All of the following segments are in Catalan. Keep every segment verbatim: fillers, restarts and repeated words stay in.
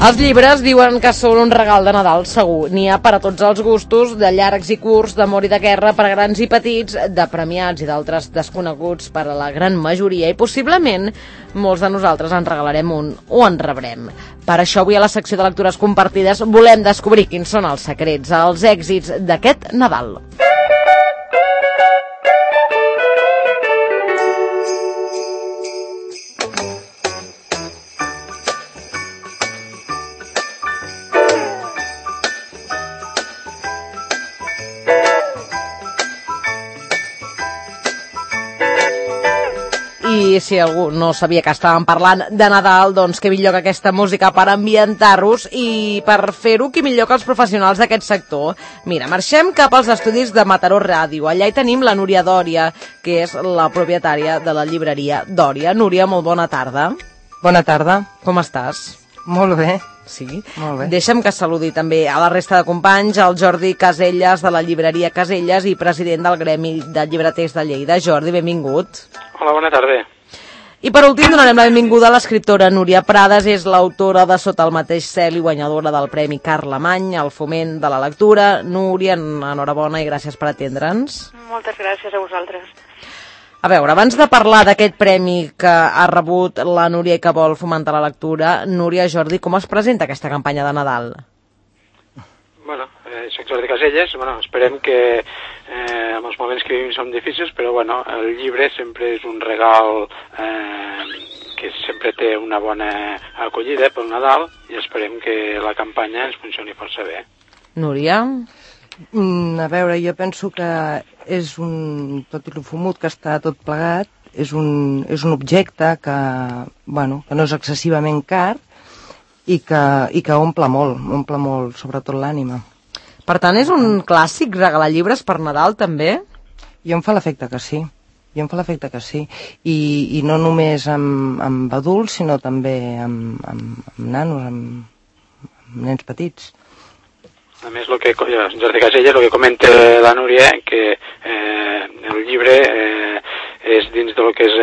Els llibres diuen que són un regal de Nadal segur. N'hi ha per a tots els gustos, de llargs i curts, d'amor i de guerra, per a grans i petits, de premiats i d'altres desconeguts per a la gran majoria, i possiblement molts de nosaltres en regalarem un o en rebrem. Per això avui a la secció de lectures compartides volem descobrir quins són els secrets, els èxits d'aquest Nadal. I si algú no sabia que estàvem parlant de Nadal, doncs què millor que aquesta música per ambientar-nos, i per fer-ho, qui millor que els professionals d'aquest sector. Mira, marxem cap als estudis de Mataró Ràdio. Allà hi tenim la Núria Dòria, que és la propietària de la llibreria Dòria. Núria, molt bona tarda. Bona tarda. Com estàs? Molt bé. Sí? Molt bé. Deixa'm que saludi també a la resta de companys, el Jordi Caselles, de la llibreria Caselles i president del Gremi de Llibreters de Lleida. Jordi, benvingut. Hola, bona tarda. I per últim donarem la benvinguda a l'escriptora Núria Prades, és l'autora de Sota el mateix cel i guanyadora del Premi Carlemany al foment de la lectura. Núria, enhorabona i gràcies per atendre'ns. Moltes gràcies a vosaltres. A veure, abans de parlar d'aquest premi que ha rebut la Núria i que vol fomentar la lectura, Núria, Jordi, com es presenta aquesta campanya de Nadal? Bueno, eh, soc Jordi Caselles. Bueno, esperem que eh, en els moments que vivim són difícils, però bueno, el llibre sempre és un regal eh, que sempre té una bona acollida pel Nadal, i esperem que la campanya ens funcioni força bé. Núria? Mm, a veure, jo penso que és un, tot i lo fumut que està tot plegat, és un, és un objecte que, bueno, que no és excessivament car i que, i que omple molt, omple molt, sobretot l'ànima. Per tant, és un clàssic regalar llibres per Nadal, també? Jo em fa l'efecte que sí, jo em fa l'efecte que sí, i, i no només amb, amb adults, sinó també amb, amb, amb nanos, amb, amb nens petits. A més, el que, Jordi Caselles, el que comenta la Núria, que eh, el llibre eh, és dins del que és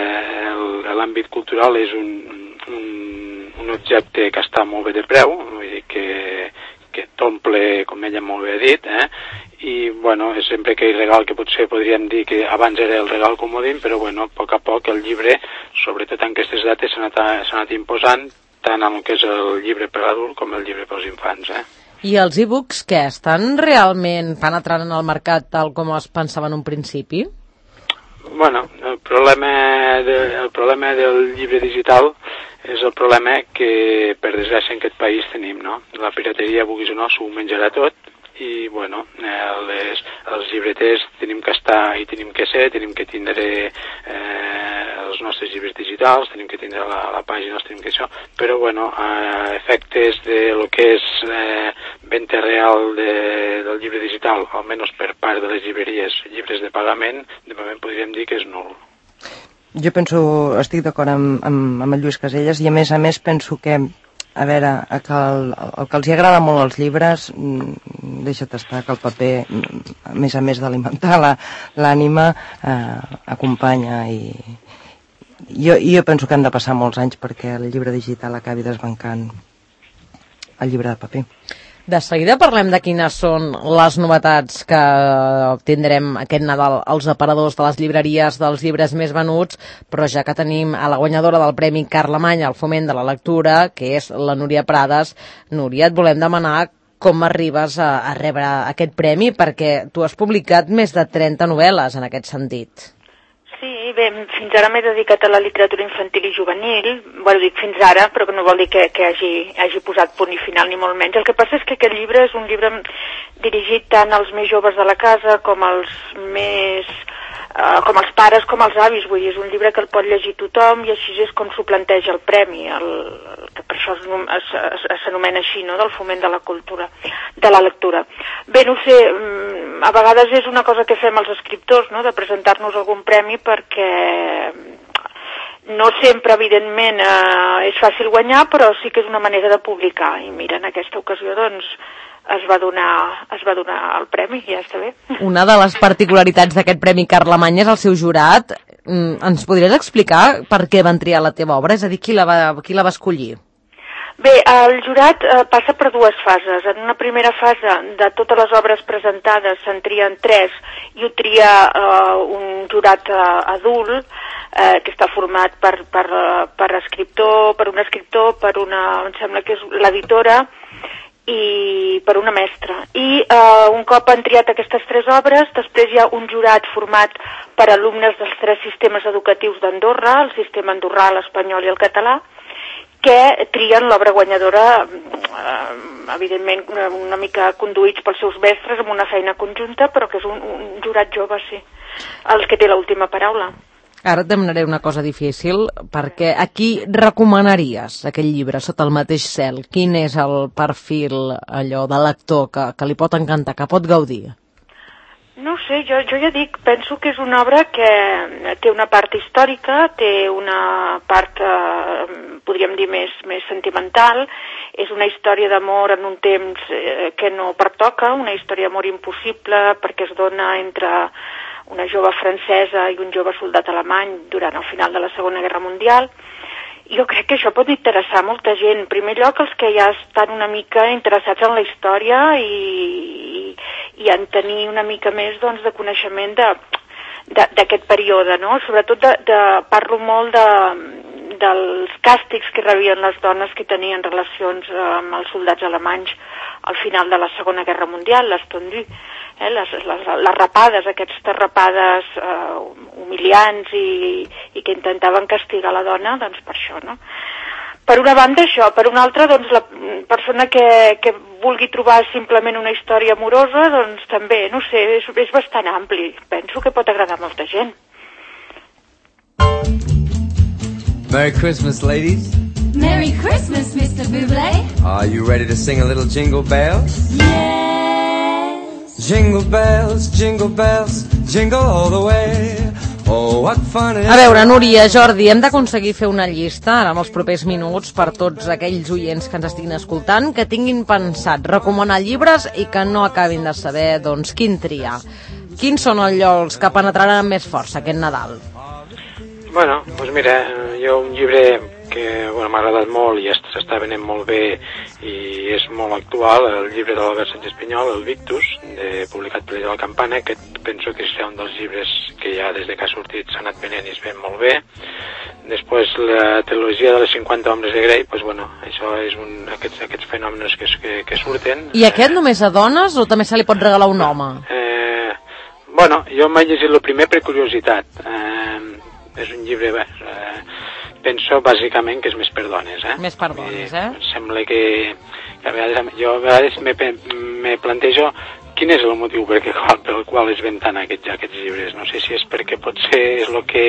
eh, l'àmbit cultural, és un, un, un objecte que està molt bé de preu, vull dir que, que t'omple, com ella molt bé ha dit, eh? I bueno, és sempre aquell regal que potser podríem dir que abans era el regal comodín, però bueno, a poc a poc el llibre, sobretot en aquestes dates, s'ha anat, s'ha anat imposant, tant en el que és el llibre per l'adult com el llibre pels infants, eh? I els e-books, què? Estan realment penetrant en el mercat tal com es pensava en un principi? Bueno, el problema, de, el problema del llibre digital és el problema que, per desgràcia, en aquest país tenim, no? La pirateria, vulguis o no, s'ho menjarà tot, i, bueno, les, els llibreters tenim que estar i tenim que ser, tenim que tindre eh, els nostres llibres digitals, tenim que tindre la, la pàgina, tenim que això, però, bueno, a efectes de lo que és eh, venda real de, del llibre digital, almenys per part de les llibreries, llibres de pagament, de moment podríem dir que és nul. Jo penso, estic d'acord amb, amb, amb el Lluís Caselles, i a més a més penso que, a veure, que el, el que els agrada molt als llibres, deixa't estar, que el paper, a més a més d'alimentar l'ànima, eh, acompanya, i jo, jo penso que han de passar molts anys perquè el llibre digital acabi desbancant el llibre de paper. De seguida parlem de quines són les novetats que tindrem aquest Nadal als aparadors de les llibreries dels llibres més venuts, però ja que tenim a la guanyadora del Premi Carlemany al foment de la lectura, que és la Núria Prades. Núria, et volem demanar com arribes a, a rebre aquest premi, perquè tu has publicat més de trenta novel·les en aquest sentit. Sí, bé, fins ara m'he dedicat a la literatura infantil i juvenil, bueno, dic fins ara, però que no vol dir que, que hagi, hagi posat punt i final ni molt menys. El que passa és que aquest llibre és un llibre dirigit tant als més joves de la casa com als més... Uh, com els pares, com els avis, vull dir, és un llibre que el pot llegir tothom, i així és com s'ho planteja el premi, el, el, que per això s'anomena així, no?, del foment de la cultura, de la lectura. Bé, no sé, a vegades és una cosa que fem els escriptors, no?, de presentar-nos algun premi, perquè no sempre, evidentment, eh, és fàcil guanyar, però sí que és una manera de publicar, i mira, en aquesta ocasió, doncs, es va donar, es va donar el premi, ja està bé. Una de les particularitats d'aquest Premi Carlemany és el seu jurat. Ens podries explicar per què van triar la teva obra? És a dir, qui la va, qui la va escollir? Bé, el jurat eh, passa per dues fases. En una primera fase, de totes les obres presentades, se'n trien tres i ho tria eh, un jurat eh, adult, eh, que està format per, per, per escriptor, per un escriptor, per una, em sembla que és l'editora, i per una mestra. I eh, un cop han triat aquestes tres obres, després hi ha un jurat format per alumnes dels tres sistemes educatius d'Andorra, el sistema andorrà, l'espanyol i el català, que trien l'obra guanyadora, eh, evidentment una mica conduïts pels seus mestres amb una feina conjunta, però que és un, un jurat jove, sí, el que té l'última paraula. Ara et demanaré una cosa difícil, perquè a qui recomanaries aquell llibre sota el mateix cel? Quin és el perfil allò de lector que, que li pot encantar, que pot gaudir? No sé, jo, jo ja dic, penso que és una obra que té una part històrica, té una part, eh, podríem dir, més, més sentimental, és una història d'amor en un temps eh, que no pertoca, una història d'amor impossible, perquè es dona entre una jove francesa i un jove soldat alemany durant el final de la Segona Guerra Mundial. Jo crec que això pot interessar molta gent. En primer lloc, els que ja estan una mica interessats en la història i, i en tenir una mica més, doncs, de coneixement d'aquest període, no? Sobretot de, de, parlo molt de, dels càstigs que rebien les dones que tenien relacions amb els soldats alemanys al final de la Segona Guerra Mundial, les tondues, eh, les, les, les rapades, aquestes rapades eh, humiliants i, i que intentaven castigar la dona, doncs per això, no? Per una banda això, per una altra, doncs la persona que, que vulgui trobar simplement una història amorosa, doncs també, no sé, és, és bastant ampli, penso que pot agradar a molta gent. Merry Christmas, ladies. Merry Christmas, Mister Bublé. Are you ready to sing a little Jingle Bells? Yes. Jingle bells, jingle bells, jingle all the way. Oh, what fun it is. A veure, Núria, Jordi, hem d'aconseguir fer una llista ara en els propers minuts per tots aquells oients que ens estiguin escoltant, que tinguin pensat recomanar llibres i que no acabin de saber, doncs, quin triar. Quins són els que penetraran amb més força aquest Nadal? Bueno, doncs mira, jo un llibre que bueno, m'ha agradat molt i s'està venent molt bé i és molt actual, el llibre de l'Albert Sánchez Pinyol, el Victus, de, publicat per la Campana, que penso que és un dels llibres que ja des de que ha sortit s'ha anat venent i es ven molt bé. Després la trilogia de les cinquanta homes de Grey, pues, bueno, això és un, aquests, aquests fenòmenos que, que, que surten. I aquest només a dones o també se li pot regalar un home? Eh, bueno, jo m'he llegit el primer per curiositat. Eh, és un llibre, bé, eh, penso bàsicament que és més per dones, eh? Més per dones, eh? Em sembla que, que a vegades, jo a vegades me, me plantejo quin és el motiu per qual, pel qual es ven tant aquests, aquests llibres. No sé si és perquè potser és el que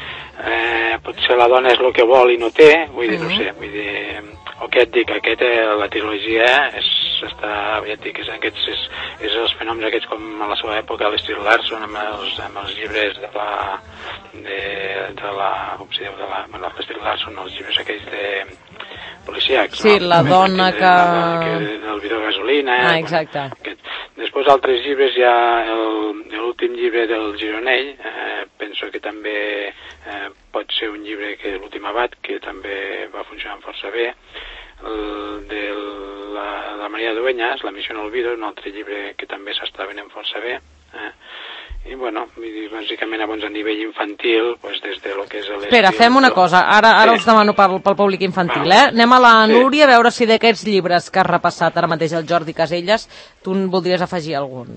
eh, potser la dona és el que vol i no té, vull dir, no sé, vull dir, o què et dic, aquest, eh, la trilogia és, està, ja et dic, és, aquests, és, és els fenòmens aquests com a la seva època l'Stieg Larsson amb els, amb els llibres de la de, de la, com si diu, de la, bueno, l'Stieg Larsson, els llibres aquells de policíacs, sí, no? la dona que... que del bidó de gasolina, ah, exacte. Bueno, aquest. Després altres llibres, ja l'últim llibre del Gironell, eh, penso que també eh, pot ser un llibre que l'últim abat, que també va funcionar força bé. El de la, la Maria Dueñas, La missió en olvido, un altre llibre que també s'està venent força bé. Eh. I bueno, bàsicament abans a nivell infantil, pues, des de lo que és l'estil... Espera, fem una cosa, ara, ara sí. us demano pel, pel públic infantil, eh? Anem a la Núria a veure si d'aquests llibres que has repassat ara mateix el Jordi Caselles, tu en voldries afegir algun.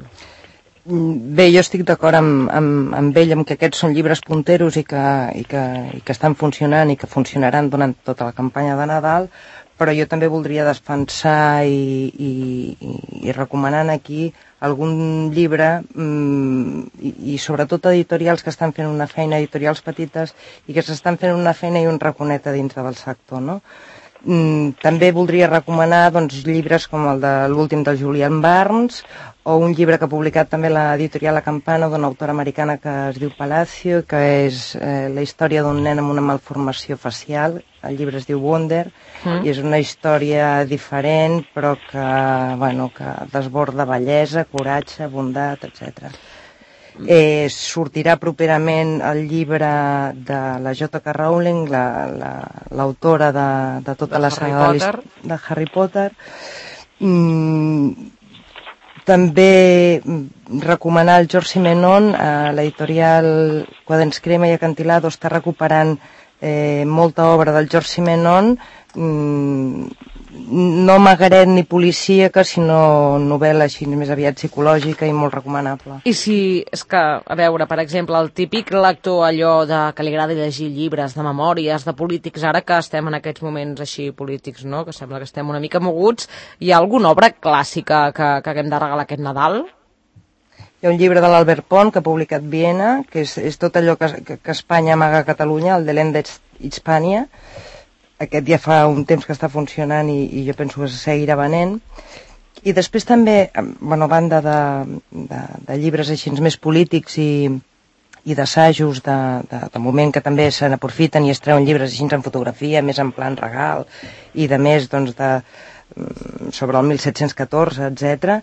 Bé, jo estic d'acord amb, amb, amb ell, amb que aquests són llibres punteros i que, i, que, i que estan funcionant i que funcionaran durant tota la campanya de Nadal, però jo també voldria defensar i, i, i recomanant aquí algun llibre mmm, i, i sobretot editorials que estan fent una feina, editorials petites i que s'estan fent una feina i un raconet a dintre del sector, no? Mm, també voldria recomanar doncs, llibres com el de l'últim del Julian Barnes o un llibre que ha publicat també l'editorial La Campana d'una autora americana que es diu Palacio, que és eh, la història d'un nen amb una malformació facial. El llibre es diu Wonder mm. i és una història diferent però que, bueno, que desborda bellesa, coratge, bondat, etcètera. Eh, sortirà properament el llibre de la J K Rowling, l'autora la, la, de, de tota de la Harry saga Potter. de, de Harry Potter. Mm, també recomanar el George Simenon, a l'editorial Quaderns Crema i Acantilado està recuperant eh, molta obra del George Simenon, mm, no magaret ni policíaca, sinó novel·la així més aviat psicològica i molt recomanable. I si, és que, a veure, per exemple, el típic lector allò de que li agrada llegir llibres de memòries, de polítics, ara que estem en aquests moments així polítics, no?, que sembla que estem una mica moguts, hi ha alguna obra clàssica que, que haguem de regalar aquest Nadal? Hi ha un llibre de l'Albert Pont que ha publicat Viena, que és, és tot allò que, que, que Espanya amaga a Catalunya, el de l'Endes Hispània. Aquest ja fa un temps que està funcionant i, i jo penso que se seguirà venent. I després també, bueno, a banda de, de, de llibres així més polítics i, i d'assajos de, de, de moment que també se n'aprofiten i es treuen llibres així en fotografia, més en plan regal, i de més, doncs, de, sobre el mil set-cents catorze, etcètera.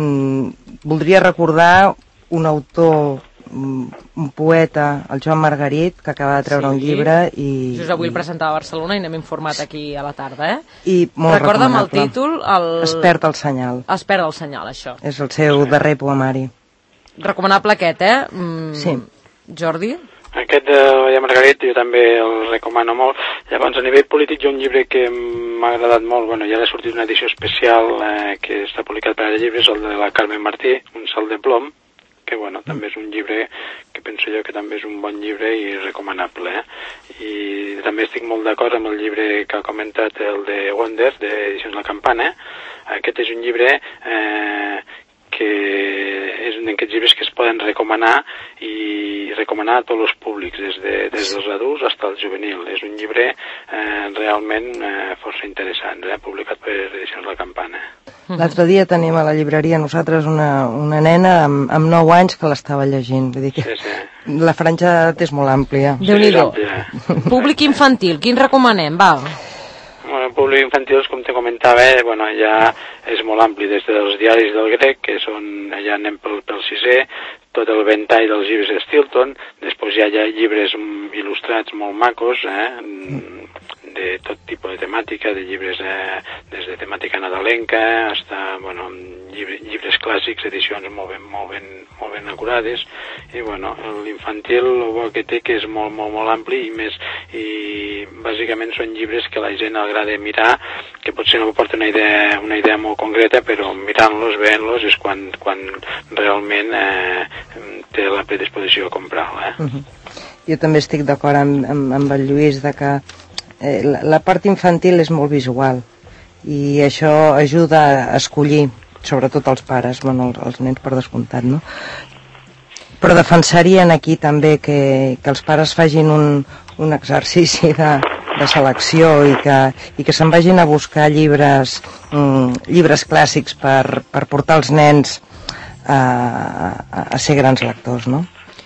Mm, voldria recordar un autor, un poeta, el Joan Margarit, que acaba de treure sí. un llibre i... Just avui el presentava a Barcelona i n'hem informat aquí a la tarda, eh? I molt Recorda'm el recomanable. títol... El... Es perd el senyal. Es perd el senyal, això. És el seu darrer poemari. Recomanable aquest, eh? Mm, sí. Jordi? Aquest de Joan Margarit jo també el recomano molt. Llavors, a nivell polític hi ha un llibre que m'ha agradat molt, bueno, ja ha sortit una edició especial eh, que està publicat per a llibres, el de la Carmen Martí, Un salt de plom, que bueno, també és un llibre que penso jo que també és un bon llibre i recomanable, eh? I també estic molt d'acord amb el llibre que ha comentat, el de Wonders, d'Edicions La Campana. Aquest és un llibre eh, que és un d'aquests llibres que es poden recomanar i recomanar a tots els públics, des, de, des dels adults fins al juvenil. És un llibre eh, realment eh, força interessant, eh, publicat per Edicions La Campana. L'altre dia tenim a la llibreria nosaltres una, una nena amb, amb nou anys que l'estava llegint. Vull dir que sí, sí. La franja d'edat és molt àmplia. Déu-n'hi-do. Públic infantil, quin recomanem? Va. Bueno, el públic infantil, com te comentava, eh, bueno, ja és molt ampli, des dels diaris del grec, que són, ja anem pel, pel sisè, tot el ventall dels llibres de Stilton, després ja hi ha llibres il·lustrats molt macos, eh, de tot tipus de temàtica, de llibres eh, des de temàtica nadalenca fins a, bueno, llibres, llibres clàssics, edicions molt ben, molt ben, molt ben acurades, i bueno, l'infantil el bo que té que és molt, molt, molt ampli i més, i bàsicament són llibres que la gent agrada mirar, que potser no porta una idea, una idea molt concreta, però mirant-los, veient-los és quan, quan realment eh, té la predisposició a comprar-la. Eh? Uh-huh. Jo també estic d'acord amb, amb, amb el Lluís de que eh, la, la part infantil és molt visual i això ajuda a escollir, sobretot els pares, bueno, els, els nens per descomptat, no? Però defensarien aquí també que, que els pares facin un, un exercici de, de selecció i que, i que se'n vagin a buscar llibres, mm, llibres clàssics per, per portar els nens a, a, a ser grans lectors, no?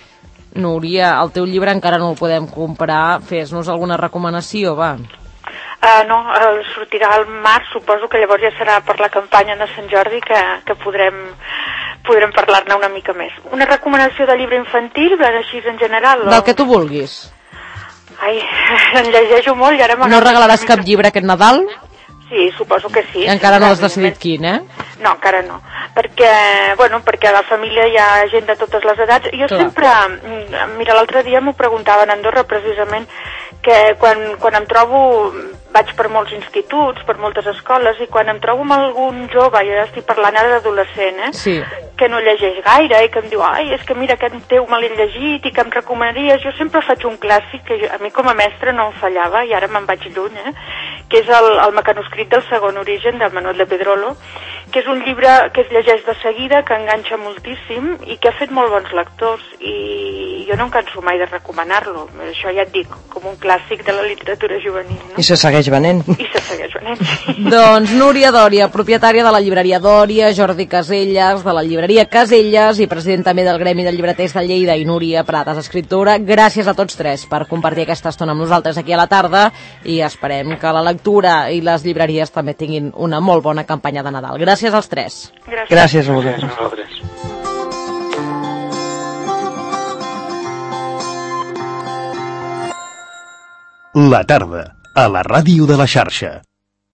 Núria, el teu llibre encara no el podem comprar. Fes-nos alguna recomanació, va. Uh, no, uh, sortirà al març, suposo que llavors ja serà per la campanya de Sant Jordi que, que podrem, podrem parlar-ne una mica més. Una recomanació de llibre infantil, així en general? O... Del que tu vulguis. Ai, en llegeixo molt i ara m'ha... No regalaràs cap llibre aquest Nadal? Sí, suposo que sí. I encara no has decidit quin, eh? No, encara no. Perquè, bueno, perquè a la família hi ha gent de totes les edats. Jo Clar. sempre... Mira, l'altre dia m'ho preguntaven a Andorra, precisament, que quan, quan em trobo... Vaig per molts instituts, per moltes escoles, i quan em trobo amb algun jove, jo ja estic parlant ara d'adolescent, eh? Sí. Que no llegeix gaire i que em diu, ai, és que mira, aquest teu me l'he llegit i que em recomanaries. Jo sempre faig un clàssic que jo, a mi com a mestre no em fallava i ara me'n vaig lluny, eh? Que és el, el mecanoscrit del segon origen del Manuel de Pedrolo, que és un llibre que es llegeix de seguida, que enganxa moltíssim i que ha fet molt bons lectors, i jo no em canso mai de recomanar-lo. Això ja et dic, com un clàssic de la literatura juvenil, no? I se segueix venent. I se segueix venent, sí. Doncs Núria Dòria, propietària de la llibreria Dòria, Jordi Caselles, de la llibreria Caselles i president també del Gremi de Llibreters de Lleida, i Núria Pradas, escriptora. Gràcies a tots tres per compartir aquesta estona amb nosaltres aquí a la tarda, i esperem que la lectura i les llibreries també tinguin una molt bona campanya de Nadal. Gràcies als tres. Gràcies. Gràcies a vosaltres. La tarda, a la ràdio de la xarxa.